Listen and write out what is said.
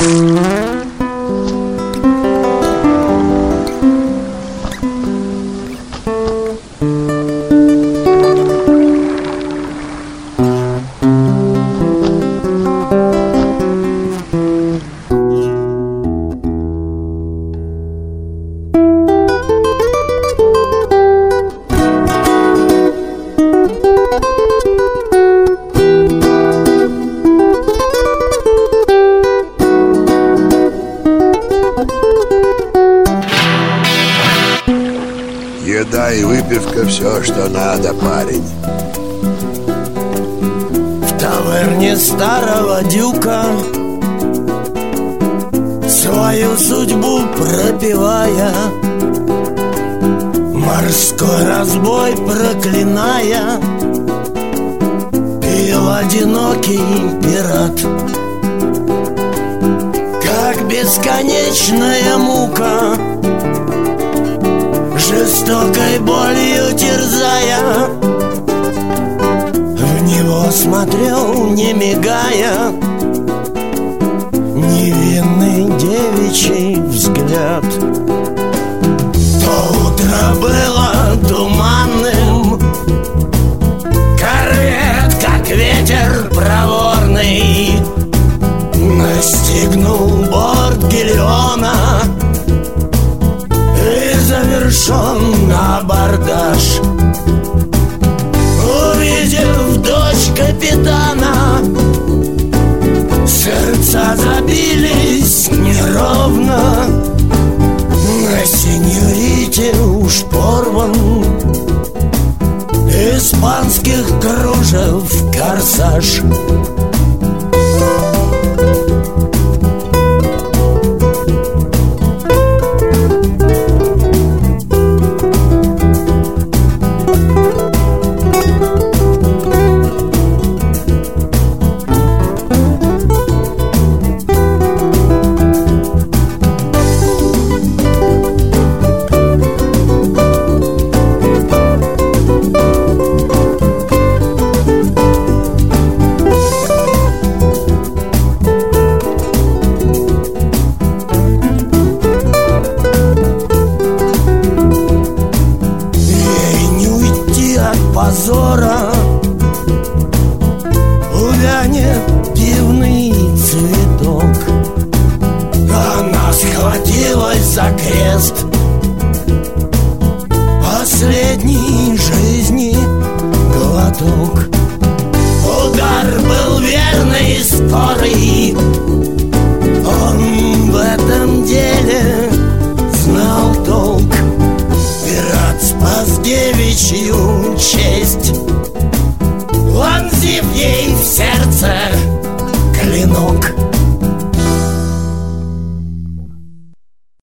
Еда и выпивка — все, что надо, парень. В таверне старого дюка, свою судьбу пропевая, морской разбой проклиная, пил одинокий пират. Как бесконечная мука, жестокой болью терзая, в него смотрел, не мигая, невинный девичий взгляд. То утро было туманным, корвет, как ветер проворный, настигнул борт Гелиона и завершен абордаж. Увидев дочь капитана, сердца забились неровно. На сеньорите уж порван испанских кружев корсаж. Позора увянет пивный цветок. Она схватилась за крест последней жизни глоток. Удар был верный и скорый, он в этом деле знал толк. Пират спас девичью честь, вонзив ей в сердце